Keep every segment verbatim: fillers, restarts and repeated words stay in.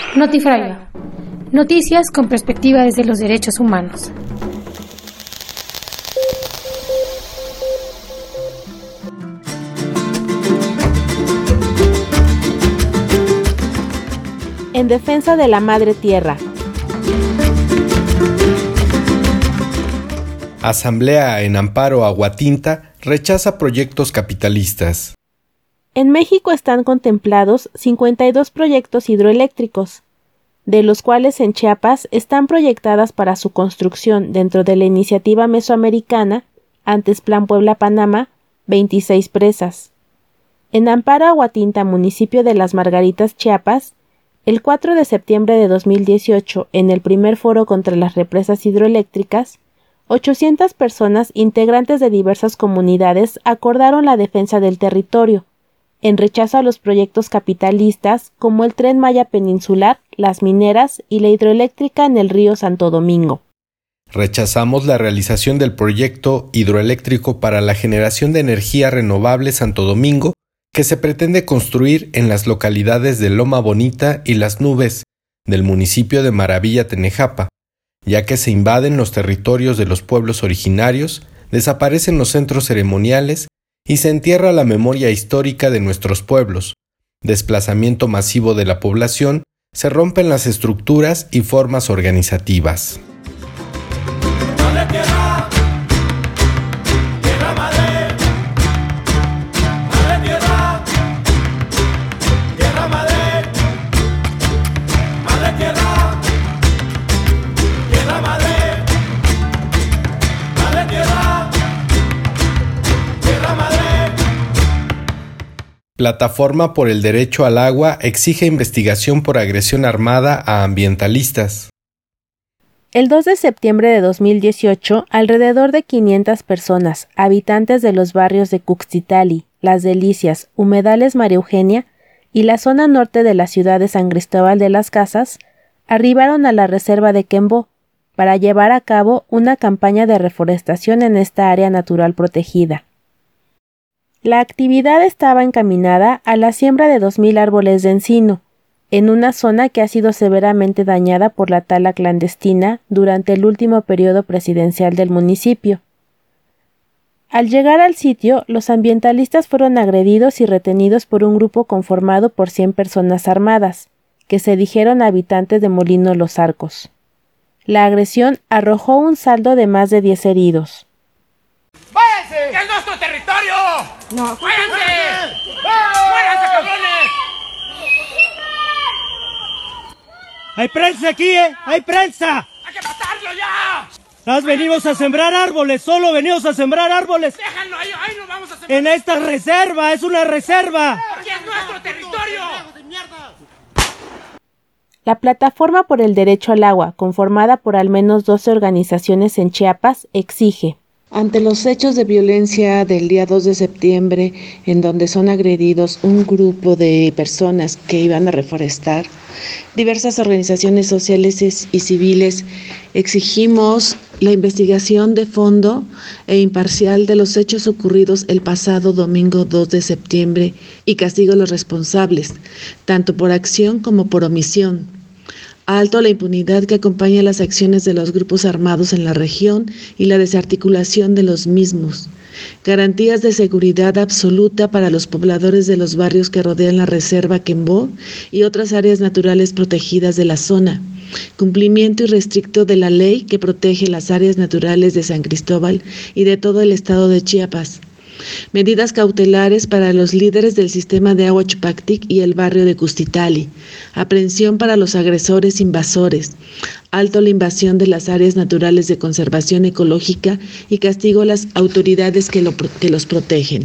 Notifragua. Noticias con perspectiva desde los derechos humanos. En defensa de la madre tierra. Asamblea en amparo a Huatinta rechaza proyectos capitalistas. En México están contemplados cincuenta y dos proyectos hidroeléctricos, de los cuales en Chiapas están proyectadas para su construcción dentro de la iniciativa mesoamericana, antes Plan Puebla-Panamá, veintiséis presas. En amparo a Huatinta, municipio de Las Margaritas, Chiapas, el cuatro de septiembre de dos mil dieciocho, en el primer foro contra las represas hidroeléctricas, ochocientas personas integrantes de diversas comunidades acordaron la defensa del territorio, en rechazo a los proyectos capitalistas como el Tren Maya Peninsular, las mineras y la hidroeléctrica en el río Santo Domingo. Rechazamos la realización del proyecto hidroeléctrico para la generación de energía renovable Santo Domingo que se pretende construir en las localidades de Loma Bonita y Las Nubes del municipio de Maravilla Tenejapa, ya que se invaden los territorios de los pueblos originarios, desaparecen los centros ceremoniales y se entierra la memoria histórica de nuestros pueblos, desplazamiento masivo de la población, se rompen las estructuras y formas organizativas. Plataforma por el Derecho al Agua exige investigación por agresión armada a ambientalistas. El dos de septiembre de dos mil dieciocho, alrededor de quinientas personas, habitantes de los barrios de Cuxtitali, Las Delicias, Humedales María Eugenia y la zona norte de la ciudad de San Cristóbal de las Casas, arribaron a la reserva de Quembó para llevar a cabo una campaña de reforestación en esta área natural protegida. La actividad estaba encaminada a la siembra de dos mil árboles de encino, en una zona que ha sido severamente dañada por la tala clandestina durante el último periodo presidencial del municipio. Al llegar al sitio, los ambientalistas fueron agredidos y retenidos por un grupo conformado por cien personas armadas, que se dijeron habitantes de Molino Los Arcos. La agresión arrojó un saldo de más de diez heridos. ¡Váyanse! ¡Que es nuestro territorio! ¡No! ¡Váyanse! ¡Váyanse, cabrones! ¡Hay prensa aquí, eh! ¡Hay prensa! ¡Hay que matarlo ya! Nos venimos a sembrar árboles, solo venimos a sembrar árboles. ¡Déjalo ahí! ¡Ahí nos vamos a sembrar! En esta reserva, es una reserva. ¡Aquí es nuestro territorio! La Plataforma por el Derecho al Agua, conformada por al menos doce organizaciones en Chiapas, exige: ante los hechos de violencia del día dos de septiembre, en donde son agredidos un grupo de personas que iban a reforestar, diversas organizaciones sociales y civiles exigimos la investigación de fondo e imparcial de los hechos ocurridos el pasado domingo dos de septiembre y castigo a los responsables, tanto por acción como por omisión. Alto la impunidad que acompaña las acciones de los grupos armados en la región y la desarticulación de los mismos. Garantías de seguridad absoluta para los pobladores de los barrios que rodean la reserva Quembó y otras áreas naturales protegidas de la zona. Cumplimiento irrestricto de la ley que protege las áreas naturales de San Cristóbal y de todo el estado de Chiapas. Medidas cautelares para los líderes del sistema de agua Chupactic y el barrio de Cuxtitali. Aprehensión para los agresores invasores. Alto la invasión de las áreas naturales de conservación ecológica y castigo a las autoridades que, lo, que los protegen.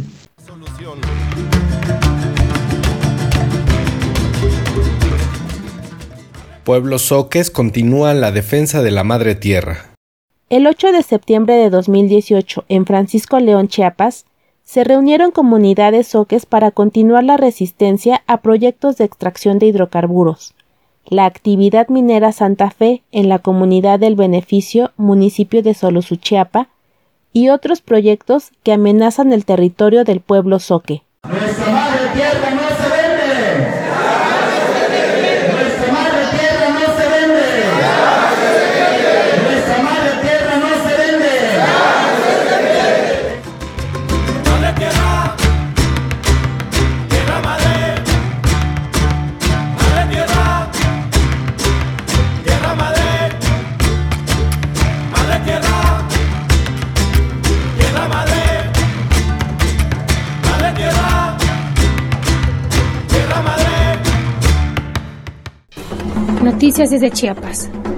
Pueblos zoques continúan la defensa de la madre tierra. El ocho de septiembre de dos mil dieciocho, en Francisco León, Chiapas, se reunieron comunidades zoques para continuar la resistencia a proyectos de extracción de hidrocarburos. La actividad minera Santa Fe en la comunidad del Beneficio, municipio de Solosuchiapa, y otros proyectos que amenazan el territorio del pueblo zoque. ¡Nuestra madre tierra no se vende! ¡Nuestra madre tierra madre tierra, tierra madre. Noticias desde Chiapas.